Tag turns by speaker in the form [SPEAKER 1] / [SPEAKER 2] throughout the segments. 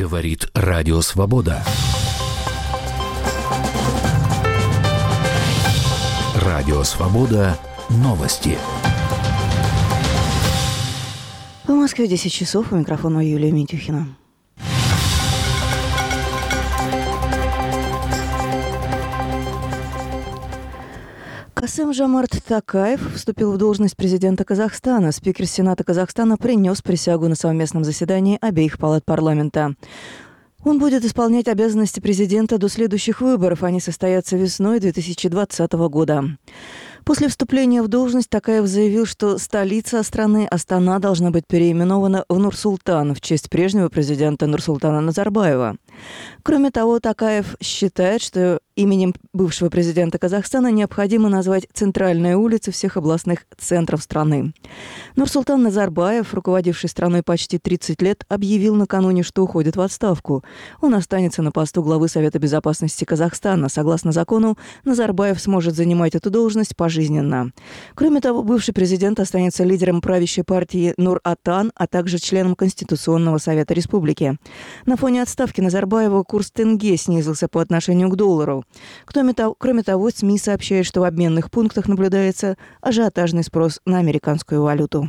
[SPEAKER 1] Говорит Радио Свобода. Радио Свобода. Новости.
[SPEAKER 2] В Москве 10 часов. У микрофона Юлия Митюхина. Касым-Жомарт Токаев вступил в должность президента Казахстана. Спикер Сената Казахстана принес присягу на совместном заседании обеих палат парламента. Он будет исполнять обязанности президента до следующих выборов. Они состоятся весной 2020 года. После вступления в должность Токаев заявил, что столица страны Астана должна быть переименована в Нур-Султан в честь прежнего президента Нурсултана Назарбаева. Кроме того, Токаев считает, что именем бывшего президента Казахстана необходимо назвать центральные улицы всех областных центров страны. Нурсултан Назарбаев, руководивший страной почти 30 лет, объявил накануне, что уходит в отставку. Он останется на посту главы Совета безопасности Казахстана. Согласно закону, Назарбаев сможет занимать эту должность пожизненно. Кроме того, бывший президент останется лидером правящей партии Нур-Отан, а также членом Конституционного совета республики. На фоне отставки Назарбаева курс тенге снизился по отношению к доллару. Кроме того, СМИ сообщают, что в обменных пунктах наблюдается ажиотажный спрос на американскую валюту.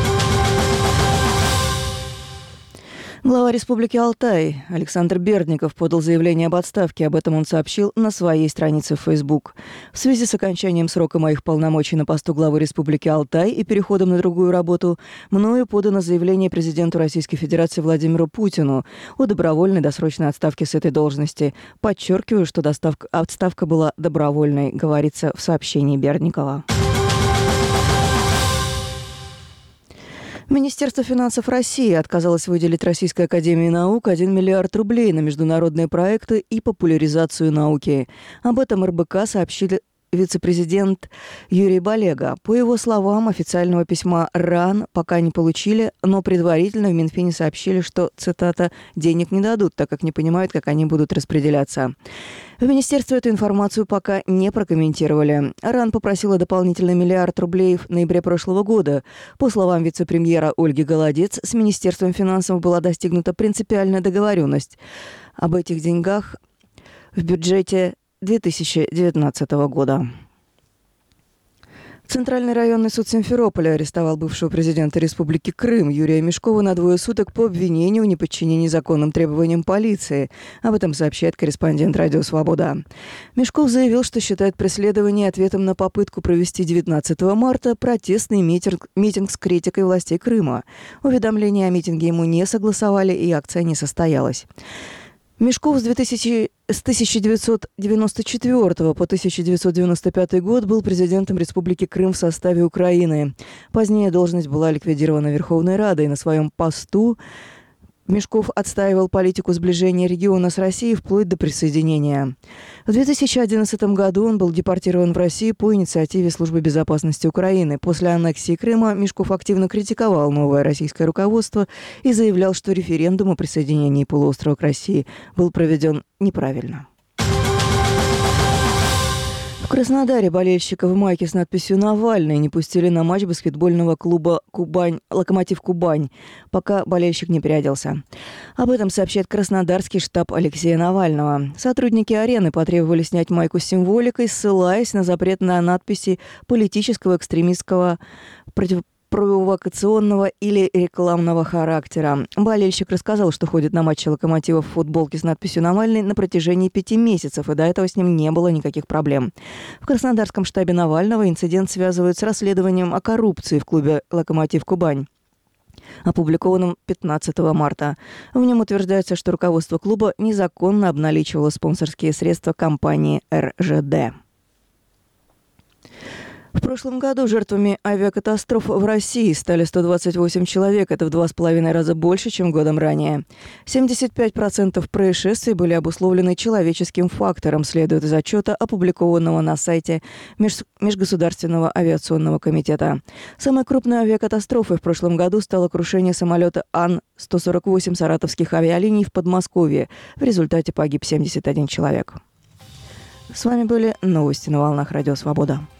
[SPEAKER 2] Глава Республики Алтай Александр Бердников подал заявление об отставке. Об этом он сообщил на своей странице в Facebook. В связи с окончанием срока моих полномочий на посту главы Республики Алтай и переходом на другую работу, мною подано заявление президенту Российской Федерации Владимиру Путину о добровольной досрочной отставке с этой должности. Подчеркиваю, что отставка была добровольной, говорится в сообщении Бердникова. Министерство финансов России отказалось выделить Российской академии наук 1 миллиард рублей на международные проекты и популяризацию науки. Об этом РБК сообщили вице-президент Юрий Балега. По его словам, официального письма РАН пока не получили, но предварительно в Минфине сообщили, что, цитата, «денег не дадут, так как не понимают, как они будут распределяться». В министерстве эту информацию пока не прокомментировали. РАН попросила дополнительный миллиард рублей в ноябре прошлого года. По словам вице-премьера Ольги Голодец, с Министерством финансов была достигнута принципиальная договоренность об этих деньгах в бюджете 2019 года. Центральный районный суд Симферополя арестовал бывшего президента Республики Крым Юрия Мешкова на 2 суток по обвинению в неподчинении законным требованиям полиции. Об этом сообщает корреспондент Радио Свобода. Мешков заявил, что считает преследование ответом на попытку провести 19 марта протестный митинг с критикой властей Крыма. Уведомление о митинге ему не согласовали, и акция не состоялась. Мешков с 1994 по 1995 год был президентом Республики Крым в составе Украины. Позднее должность была ликвидирована Верховной Радой. На своем посту Мешков отстаивал политику сближения региона с Россией вплоть до присоединения. В 2011 году он был депортирован в Россию по инициативе Службы безопасности Украины. После аннексии Крыма Мешков активно критиковал новое российское руководство и заявлял, что референдум о присоединении полуострова к России был проведен неправильно. В Краснодаре болельщиков в майке с надписью «Навальный» не пустили на матч баскетбольного клуба «Локомотив Кубань», пока болельщик не переоделся. Об этом сообщает краснодарский штаб Алексея Навального. Сотрудники арены потребовали снять майку с символикой, ссылаясь на запрет на надписи политического, экстремистского, провокационного или рекламного характера. Болельщик рассказал, что ходит на матчи «Локомотива» в футболке с надписью «Навальный» на протяжении 5 месяцев, и до этого с ним не было никаких проблем. В краснодарском штабе Навального инцидент связывают с расследованием о коррупции в клубе «Локомотив Кубань», опубликованным 15 марта. В нем утверждается, что руководство клуба незаконно обналичивало спонсорские средства компании РЖД. В прошлом году жертвами авиакатастроф в России стали 128 человек. Это в 2,5 раза больше, чем годом ранее. 75% происшествий были обусловлены человеческим фактором, следует из отчета, опубликованного на сайте Межгосударственного авиационного комитета. Самой крупной авиакатастрофой в прошлом году стало крушение самолета Ан-148 саратовских авиалиний в Подмосковье. В результате погиб 71 человек. С вами были новости на волнах Радио Свобода.